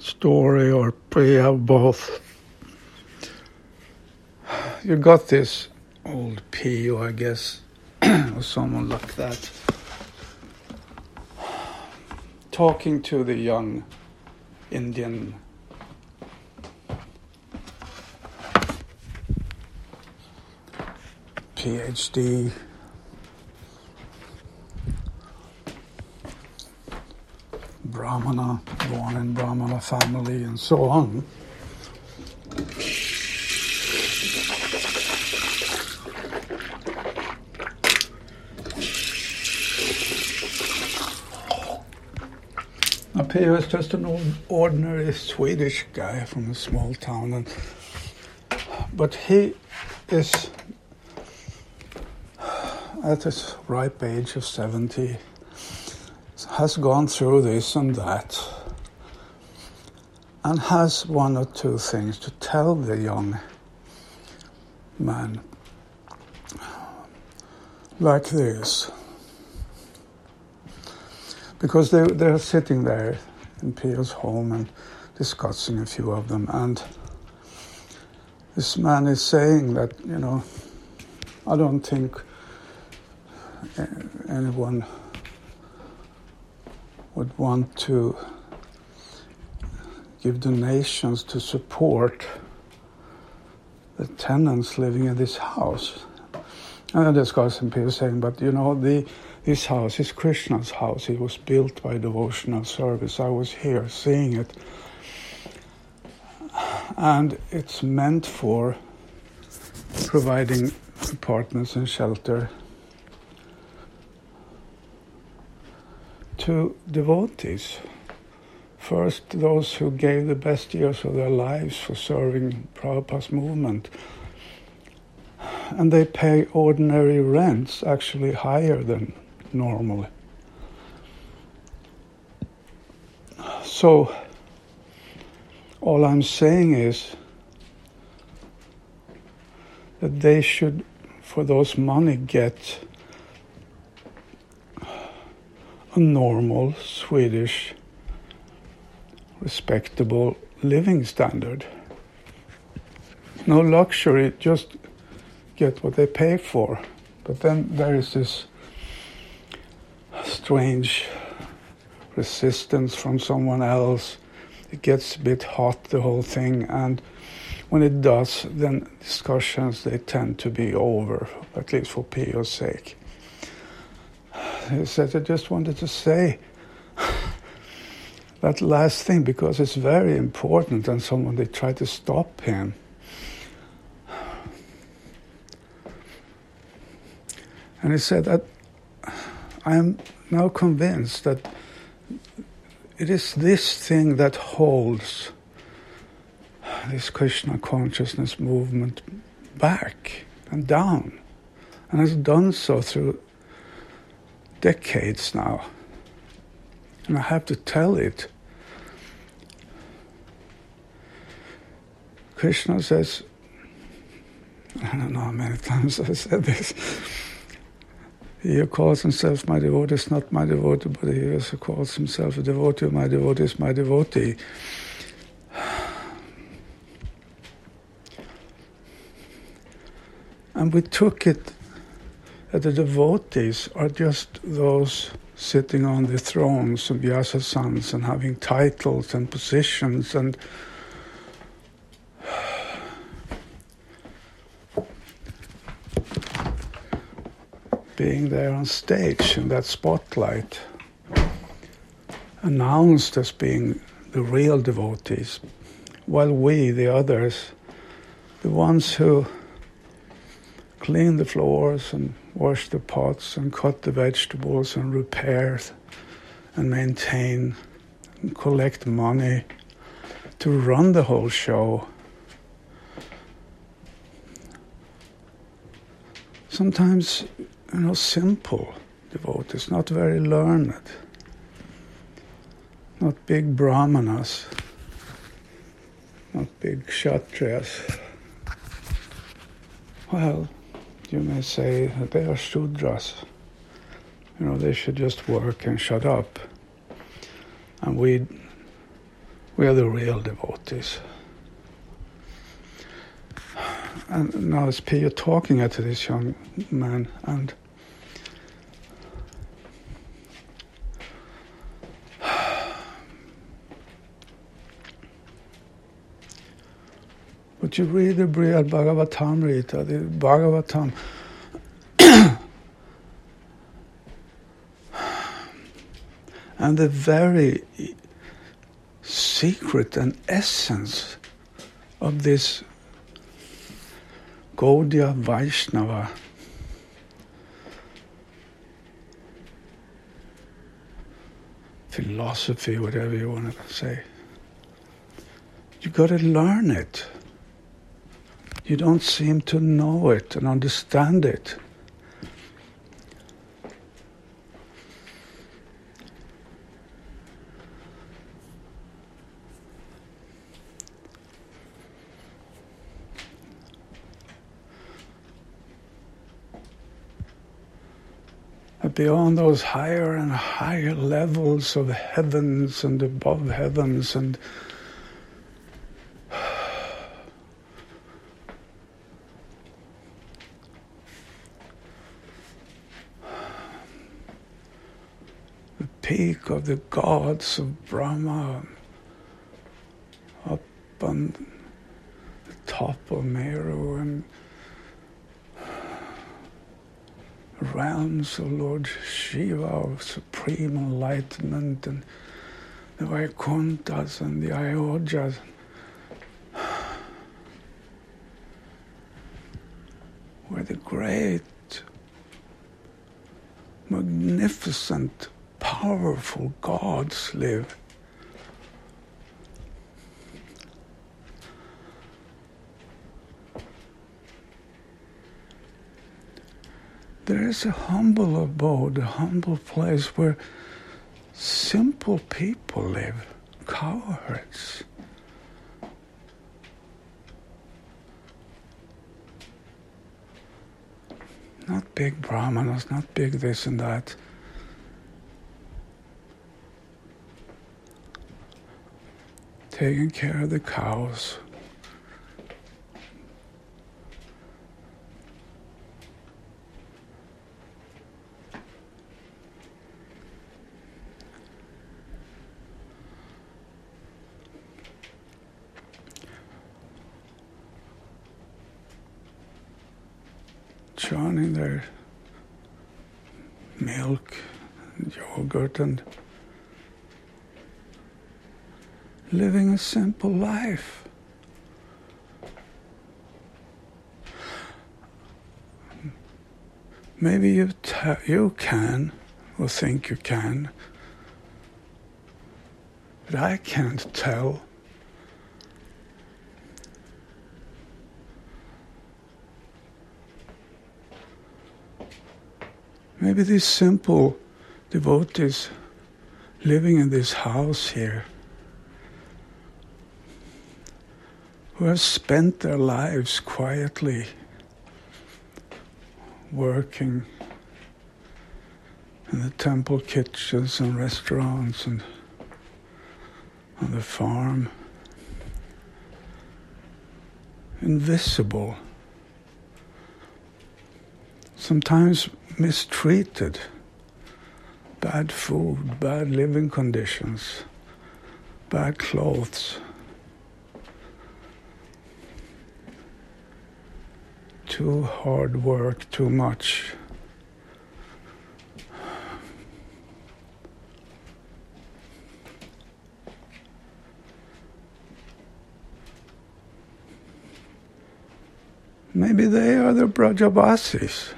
story or prayer, both. You got this old Pio, I guess, or someone like that, talking to the young Indian PhD Brahmana, born in Brahmana family and so on. Pio is just an ordinary Swedish guy from a small town, but he is at his ripe age of 70, has gone through this and that, and has one or two things to tell the young man, like this. Because they're sitting there in Pio's home and discussing a few of them, and this man is saying that, I don't think anyone would want to give donations to support the tenants living in this house. And I discussed and Pio saying, but this house is Krishna's house. It was built by devotional service. I was here seeing it. And it's meant for providing apartments and shelter to devotees. First, those who gave the best years of their lives for serving Prabhupada's movement. And they pay ordinary rents, actually higher than normally. So, all I'm saying is that they should, for those money, get a normal Swedish, respectable living standard. No luxury, just get what they pay for. But then there is this strange resistance from someone else. It gets a bit hot, the whole thing, and when it does, then discussions, they tend to be over, at least for Pio's sake. He said, I just wanted to say that last thing because it's very important, and they tried to stop him. And he said that I am now convinced that it is this thing that holds this Krishna consciousness movement back and down, and has done so through decades now. And I have to tell it. Krishna says, I don't know how many times I said this, he who calls himself my devotee is not my devotee, but he who calls himself a devotee, my devotee is my devotee. And we took it that the devotees are just those sitting on the thrones of Vyasa sons and having titles and positions and being there on stage in that spotlight, announced as being the real devotees, while we, the others, the ones who clean the floors and wash the pots and cut the vegetables and repair and maintain and collect money to run the whole show, sometimes simple devotees, not very learned, not big brahmanas, not big kshatriyas. Well, you may say that they are Shudras. They should just work and shut up. And we We are the real devotees. And now it's Pia talking to this young man, and but you read the Brihad Bhagavatamrita, the Bhagavatam, and the very secret and essence of this Gaudiya Vaishnava philosophy, whatever you want to say. You got to learn it. You don't seem to know it and understand it. Beyond those higher and higher levels of heavens and above heavens and the peak of the gods of Brahma, up on the top of Meru, and realms of Lord Shiva of supreme enlightenment, and the Vaikunthas and the Ayodhas, where the great, magnificent, powerful gods live. There is a humble abode, a humble place where simple people live, cowherds. Not big brahmanas, not big this and that. Taking care of the cows. Churning their milk and yogurt and living a simple life. Maybe you can, or think you can, but I can't tell. Maybe these simple devotees living in this house here, who have spent their lives quietly working in the temple kitchens and restaurants and on the farm, invisible, sometimes mistreated, bad food, bad living conditions, bad clothes, too hard work, too much. Maybe they are the Brajavasis.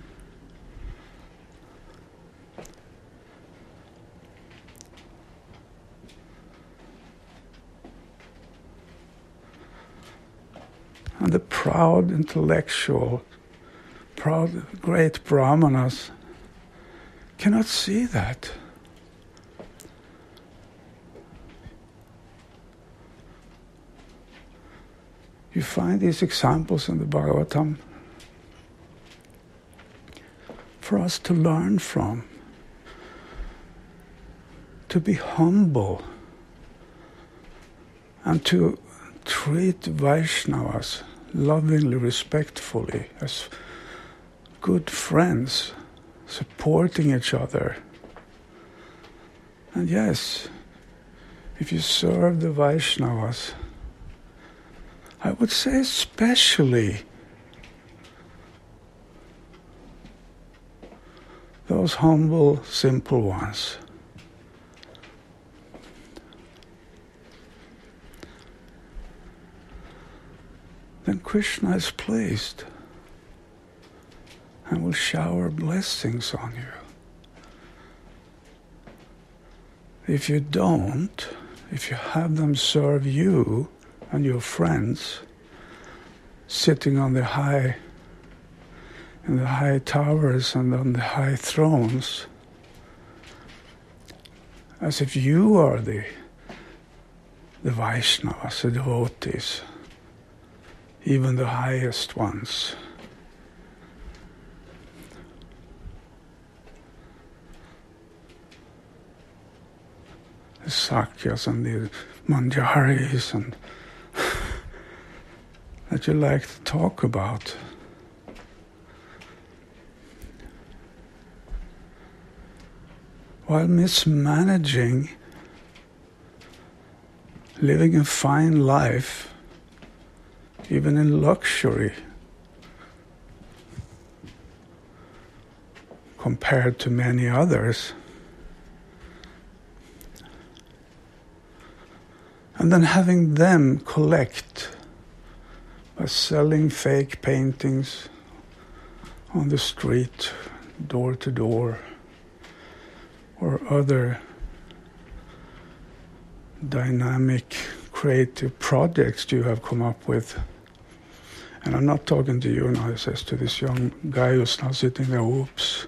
And the proud intellectual, proud great brahmanas cannot see that. You find these examples in the Bhagavatam for us to learn from, to be humble, and to treat Vaishnavas lovingly, respectfully, as good friends, supporting each other. And yes, if you serve the Vaishnavas, I would say especially those humble, simple ones, then Krishna is pleased and will shower blessings on you. If you don't, if you have them serve you and your friends, sitting on the high towers and on the high thrones, as if you are the Vaishnavas, the devotees, even the highest ones. The Sakyas and the Manjaris and that you like to talk about. While mismanaging, living a fine life, even in luxury, compared to many others, and then having them collect by selling fake paintings on the street, door to door, or other dynamic, creative projects you have come up with. And I'm not talking to you now, he says to this young guy who's now sitting there, oops.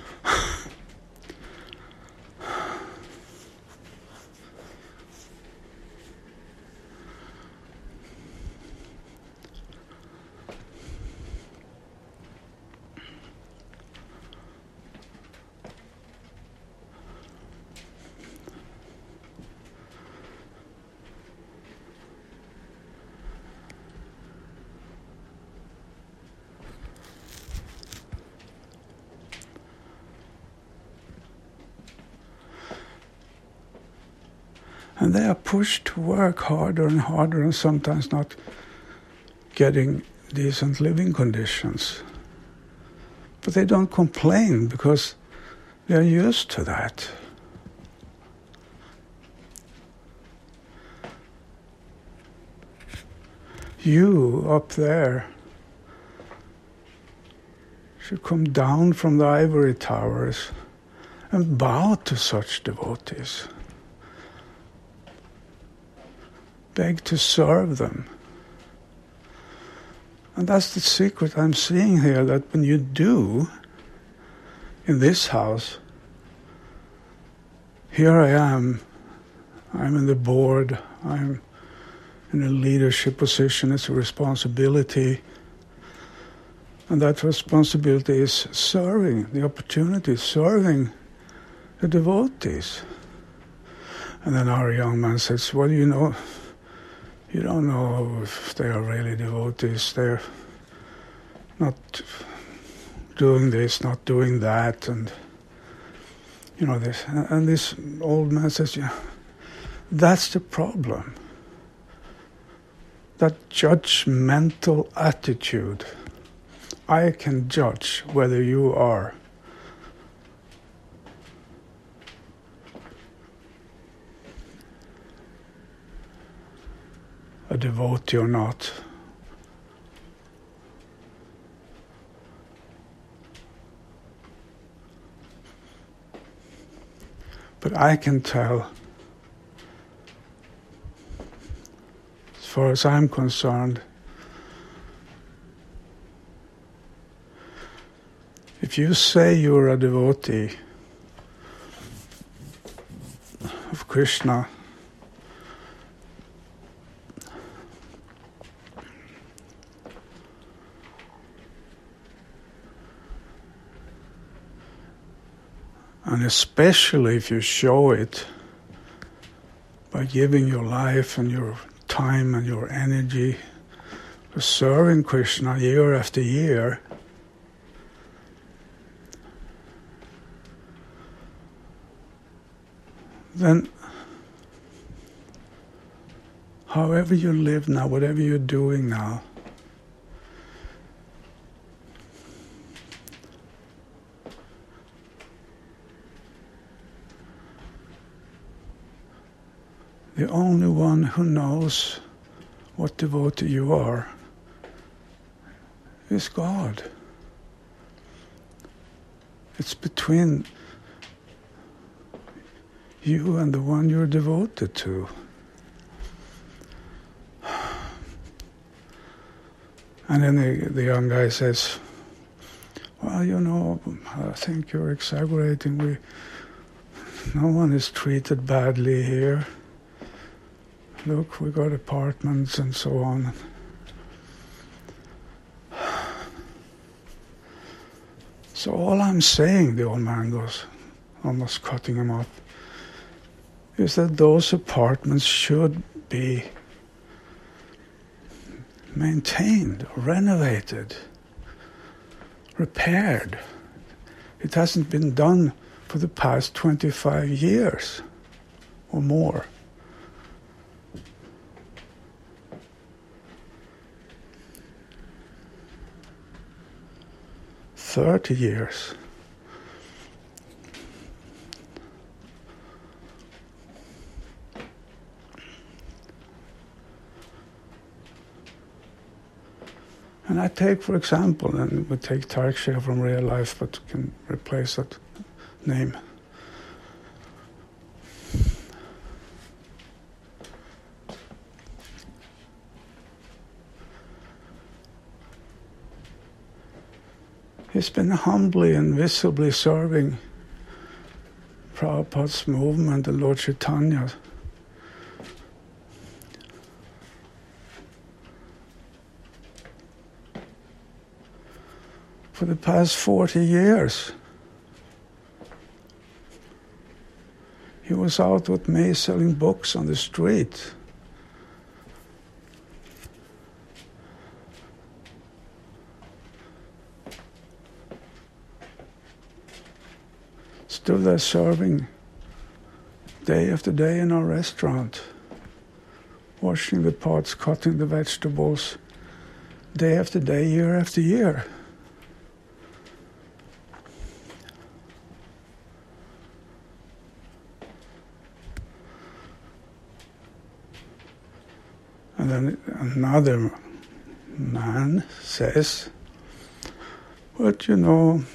And they are pushed to work harder and harder and sometimes not getting decent living conditions. But they don't complain because they are used to that. You up there should come down from the ivory towers and bow to such devotees. Beg to serve them. And that's the secret I'm seeing here, that when you do, in this house, here I am, I'm in the board, I'm in a leadership position, it's a responsibility, and that responsibility is serving, the opportunity, serving the devotees. And then our young man says, well, you don't know if they are really devotees. They're not doing this, not doing that, and this. And this old man says, yeah, that's the problem. That judgmental attitude. I can judge whether you are a devotee or not. But I can tell, as far as I'm concerned, if you say you're a devotee of Krishna, and especially if you show it by giving your life and your time and your energy to serving Krishna year after year, then however you live now, whatever you're doing now, the only one who knows what devotee you are is God. It's between you and the one you're devoted to. And then the young guy says, well, you know, I think you're exaggerating. No one is treated badly here. Look, we got apartments and so on. So all I'm saying, the old man goes, almost cutting him off, is that those apartments should be maintained, renovated, repaired. It hasn't been done for the past 25 years or more. 30 years. And I take, for example, and we take Tarksha from real life, but can replace that name. He's been humbly and visibly serving Prabhupada's movement and Lord Chaitanya. For the past 40 years. He was out with me selling books on the street. Stood there serving day after day in our restaurant, washing the pots, cutting the vegetables, day after day, year after year. And then another man says, but you know,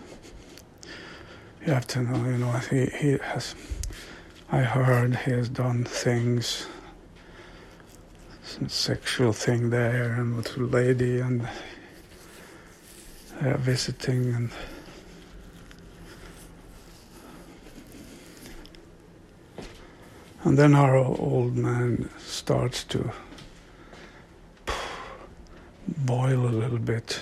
you have to know, you know, he has, I heard he has done things, some sexual thing there, and with a lady, and they are visiting, and then our old man starts to boil a little bit.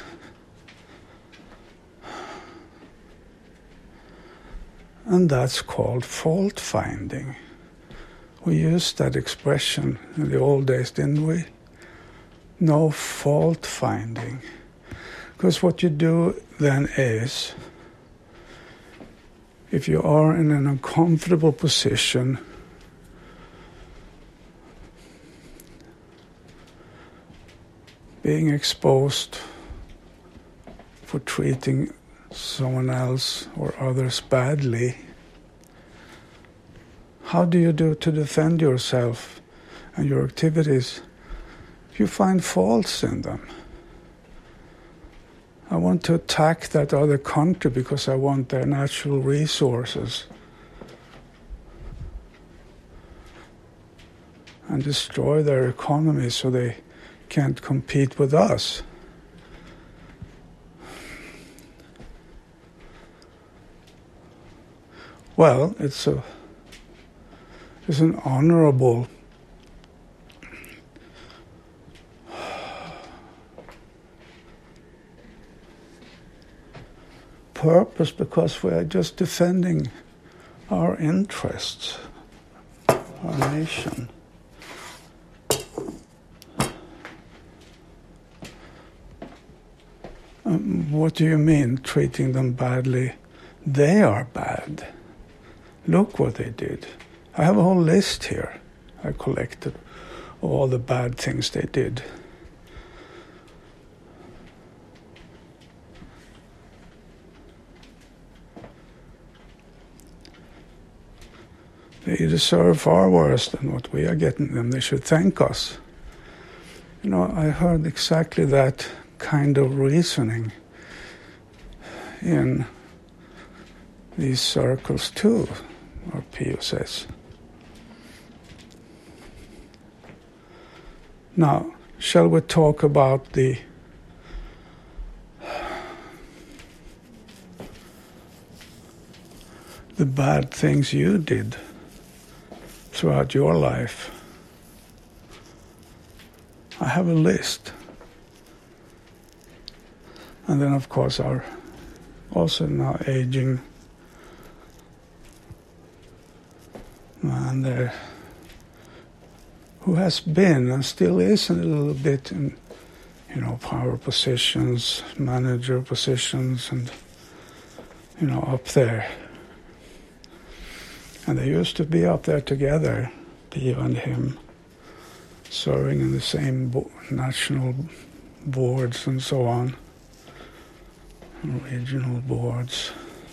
And that's called fault finding. We used that expression in the old days, didn't we? No fault finding. Because what you do then is, if you are in an uncomfortable position, being exposed for treating someone else or others badly, how do you do to defend yourself and your activities? You find faults in them. I want to attack that other country because I want their natural resources and destroy their economy so they can't compete with us. Well, it's an honorable purpose because we are just defending our interests, our nation. What do you mean, treating them badly? They are bad. Look what they did. I have a whole list here I collected of all the bad things they did. They deserve far worse than what we are getting them. They should thank us. You know, I heard exactly that kind of reasoning in these circles too, or Pio says. Now, shall we talk about the bad things you did throughout your life? I have a list. And then, of course, our also now aging man there, who has been and still is a little bit in, power positions, manager positions, and, up there. And they used to be up there together, Pio and him, serving in the same national boards and so on, regional boards.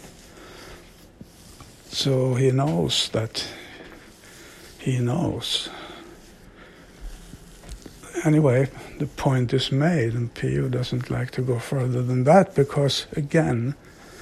So he knows that he knows. Anyway, the point is made, and Pio doesn't like to go further than that because, again,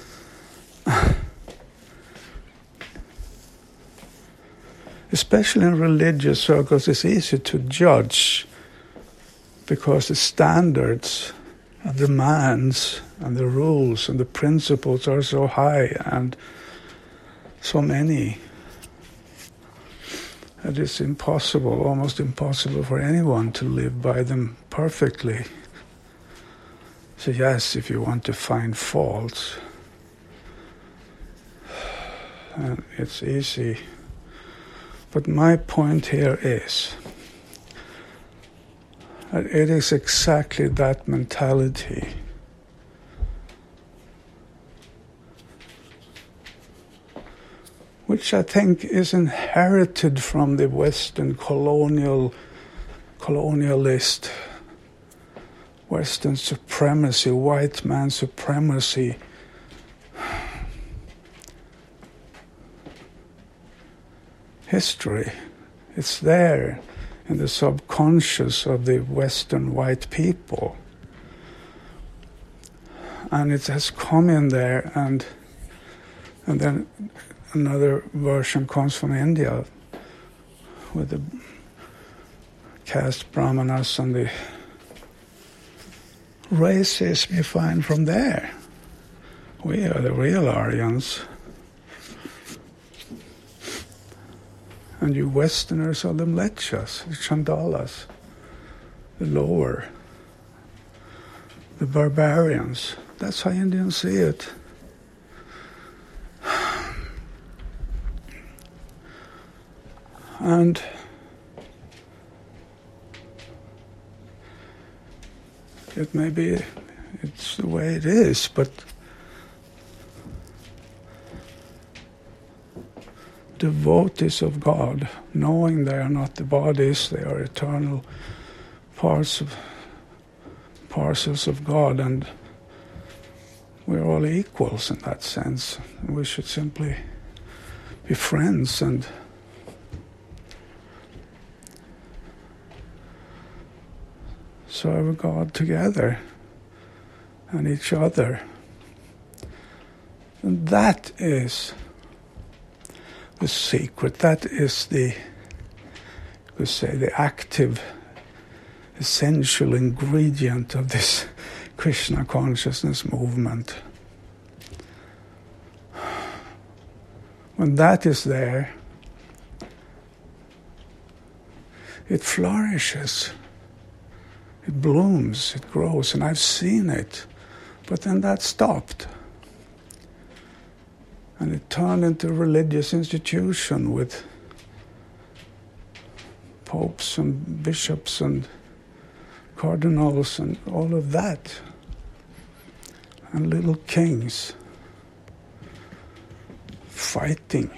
especially in religious circles, it's easy to judge because the standards and the demands and the rules and the principles are so high and so many that it's impossible, almost impossible for anyone to live by them perfectly. So yes, if you want to find faults, it's easy. But my point here is that it is exactly that mentality which I think is inherited from the Western colonialist, Western supremacy, white man supremacy. History. It's there in the subconscious of the Western white people. And it has come in there, and then another version comes from India with the caste brahmanas and the racism you find from there. We are the real Aryans. And you Westerners are the Mlechas, the Chandalas, the lower, the barbarians. That's how Indians see it. And it may be, it's the way it is, but devotees of God, knowing they are not the bodies, they are eternal parcels of God, and we're all equals in that sense. We should simply be friends and serve God together and each other. And that is the secret. That is the active, essential ingredient of this Krishna consciousness movement. When that is there, it flourishes, it blooms, it grows, and I've seen it. But then that stopped. And it turned into a religious institution with popes and bishops and cardinals and all of that. and little kings fighting.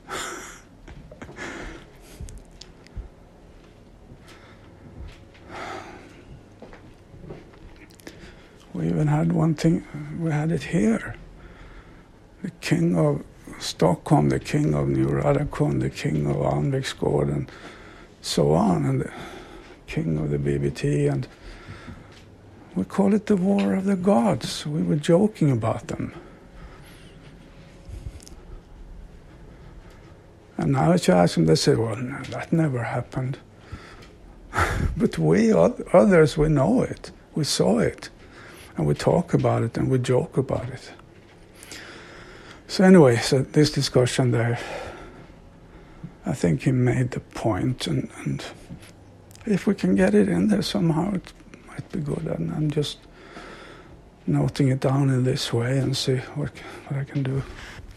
We even had one thing, we had it here. The king of Stockholm, the king of New Radakon, the king of Almviksgård, and so on, and the king of the BBT, and we call it the War of the Gods. We were joking about them. And now if you ask them, they say, well, no, that never happened. But we, others, we know it. We saw it. And we talk about it and we joke about it. So anyway, so this discussion there, I think he made the point, and if we can get it in there somehow, it might be good. And I'm just noting it down in this way and see what I can do.